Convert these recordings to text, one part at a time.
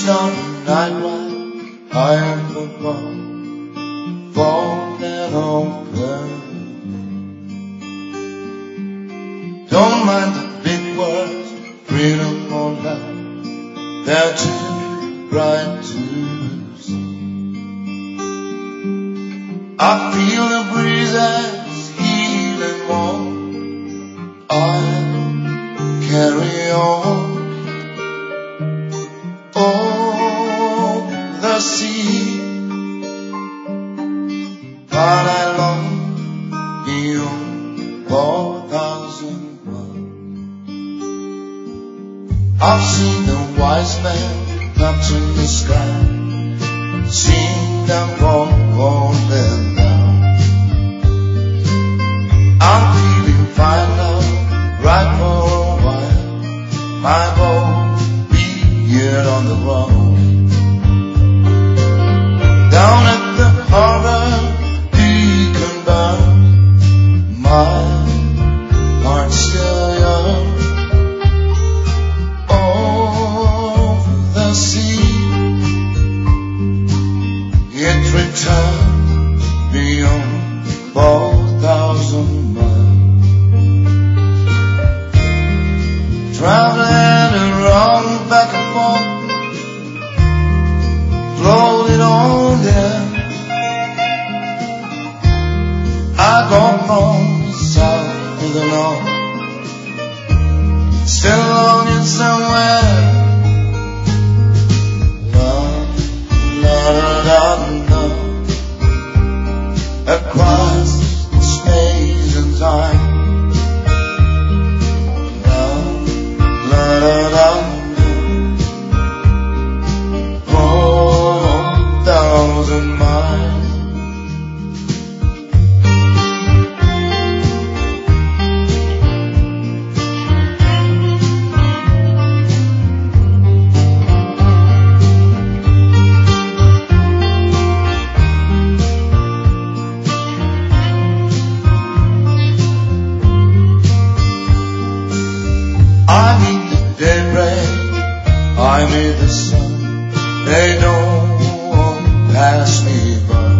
on a night ride, I am the one falling over. Don't mind the big words, freedom or love, they're too bright to see. I feel the breezes healing warm, I'll carry on. Oh, the sea, but I long beyond 4,000 miles. I've seen the wise men touching the sky, seen them falling down. I'm feeling fine now, right for a while. My boat be here on the road. Down at the harbor, beacon bound, my heart's still young. Over the sea, it returned beyond 4,000 miles. Traveling around back and forth, floated on there. I go from the south to the north, still longing somewhere. La la la la, across space and time. La la la la, 4,000 miles. I meet the daybreak, I meet the sun, they don't pass me by.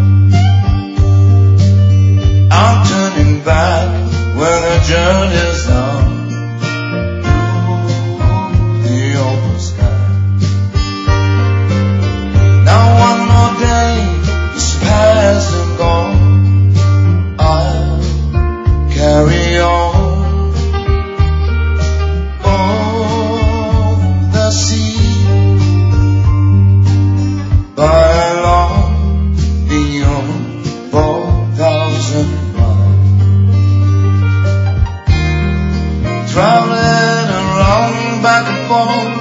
I'm turning back when the journey's done through the open sky. Now one more day is past and gone, I'll carry on. By long beyond 4,000 miles, traveling around back and forth,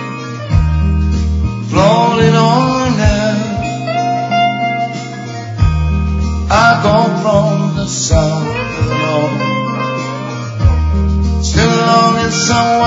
floating on there. I go from the south to the north, still longing somewhere.